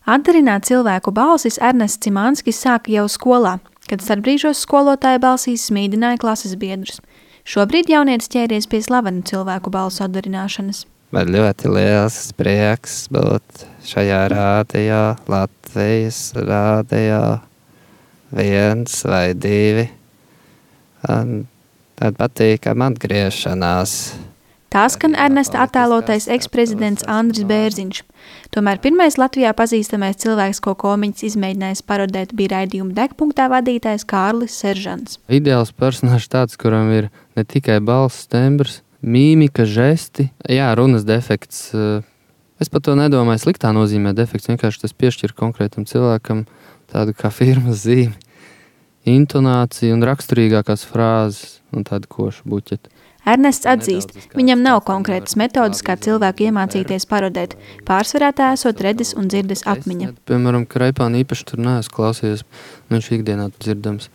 Atdarināt cilvēku balsis Ernests Cimanskis sāka jau skolā, kad starpbrīžos skolotāja balsīs smīdināja klases biedrus. Šobrīd jaunietis ķēries pie slavenu cilvēku balsu atdarināšanas. Man ļoti liels prieks būt šajā rādījā, Latvijas rādījā, 1 vai 2. Un tad patīkam atgriešanās. Tā skan Ernesta attēlotais eksprezidents Andris Bērziņš. Tomēr pirmais Latvijā pazīstamais cilvēks, ko komiķis izmēģinājis parodēt, bija raidījuma Degpunktā vadītājs Kārlis Seržants. Ideāls personāžs tāds, kuram ir ne tikai balss tembrs, mīmika, žesti, runas defekts. Es par to nedomāju sliktā nozīmē defekts, vienkārši tas piešķir konkrētam cilvēkam tādu kā firmas zīmi, intonāciju un raksturīgākās frāzes un tādu košu buķetu. Ernests atzīst, viņam nav konkrētas metodas, kā cilvēku iemācīties parodēt. Pārsvarā tā esot redzes un dzirdes apmiņa. Piemēram, Kraipāni īpaši tur neesmu klausījies, viņš ikdienā dzirdams.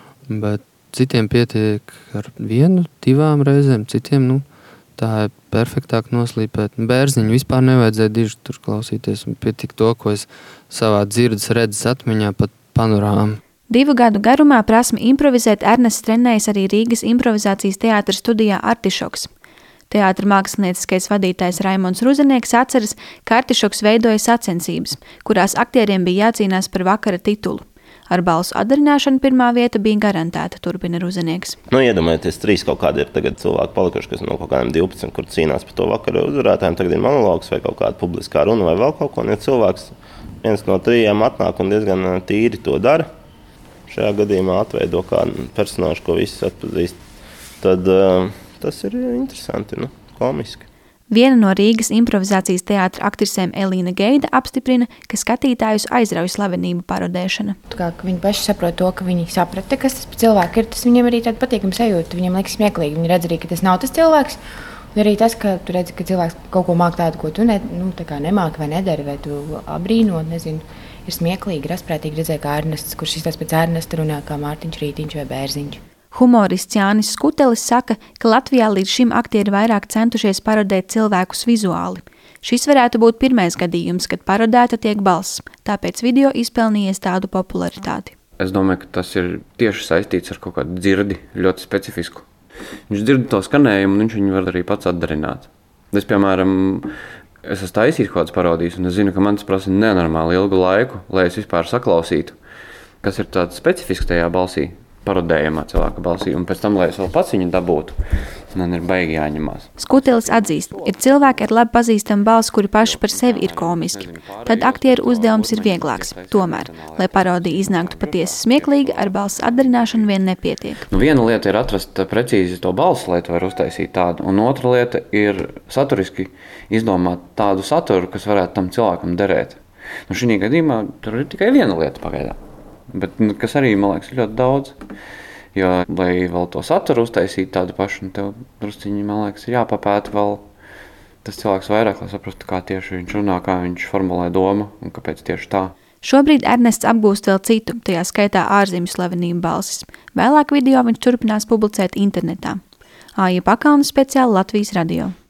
Bet citiem pietiek ar 1, 2 reizēm, citiem, tā ir perfektāk noslīpēt. Bērziņu vispār nevajadzēja diži tur klausīties, un pietik to, ko es savā dzirdes redzes atmiņā pat panorāmu. 2 gadu garumā prasmi improvizēt Ernests trenējas arī Rīgas improvizācijas teātra studijā Artišoks. Teātra mākslinieckais vadītājs Raimonds Ruzinieks atceras, ka Artišoks veidoja sacensības, kurās aktieriem bija jācīnās par vakara titulu. Ar balsu atdarināšanu pirmā vieta bija garantēta, turpina Ruzinieks. Iedomājieties, 3 kaut kādi ir tagad cilvēki palikuši, kas no kaut kādiem 12, kur cīnās par to vakara uzvarētājiem. Tagad ir monologs vai kaut kāda publiskā runa vai vēl kaut ko. Un ja cilvēks viens no 3 atnāk un diezgan tīri to dara, šajā gadījumā atveido kādu personāžu, ko visi atpazīst, tad tas ir interesanti, komiski. Viena no Rīgas improvizācijas teātra aktrisēm Elīna Geida apstiprina, ka skatītājus aizrauj slavenību parodēšana. Viņi paši saprot to, ka viņi saprata, kas tas par cilvēku ir, tas viņiem arī tāda patīkama sajūta. Viņiem liekas smieklīgi, viņi redz arī, ka tas nav tas cilvēks. Un arī tas, ka tu redzi, ka cilvēks kaut ko māk tādu, ko tu nemāki vai nedari, vai tu abrīno, nezinu. Ir smieklīgi, rasprātīgi redzēt, kā Ernests, kurš izstāsta pēc Ernesta runā kā Mārtiņš Rītiņš vai Bērziņš. Humorists Jānis Skutelis saka, ka Latvijā līdz šim aktieri vairāk centušies parodēt cilvēkus vizuāli. Šis varētu būt pirmais gadījums, kad parodēta tiek balss, tāpēc video izpelnījies tādu popularitāti. Es domāju, ka tas ir tieši saistīts ar kaut kādu dzirdi, ļoti specifisku. Viņš dzird to skanējumu, un viņš viņu var arī pats atdarināt. Es, piemēram, esmu taisījis kaut kādas parodijas, un es zinu, ka man tas prasa nenormāli ilgu laiku, lai es vispār saklausītu, kas ir tāds specifisks tajā balsī, parodējamā cilvēka balsī, un pēc tam, lai es vēl pats viņu dabūtu, man ir baigi jāņemās. Skutelis atzīst, ir cilvēki ar labi pazīstamu balsi, kuri paši par sevi ir komiski. Tad aktieru uzdevums ir vieglāks. Tomēr, lai parodija iznāktu patiesi smieklīgi, ar balss atdarināšanu vien nepietiek. Viena lieta ir atrast precīzi to balsi, lai tu var uztaisīt tādu, un otra lieta ir saturiski izdomāt tādu saturu, kas varētu tam cilvēkam derēt. Šī gadījumā tur ir tikai viena lieta pagaidām. Bet, kas arī, man liekas, ir ļoti daudz. Jo, lai vēl to saturu uztaisītu tādu pašu, tev drusciņi, man liekas, ir jāpapēta vēl tas cilvēks vairāk, lai saprastu, kā tieši viņš runā, kā viņš formulē domu un kāpēc tieši tā. Šobrīd Ernests apgūst vēl citu, tajā skaitā ārzemju slavenību balsis. Vēlāk video viņš turpinās publicēt internetā. Aija Pakalna speciāli Latvijas radio.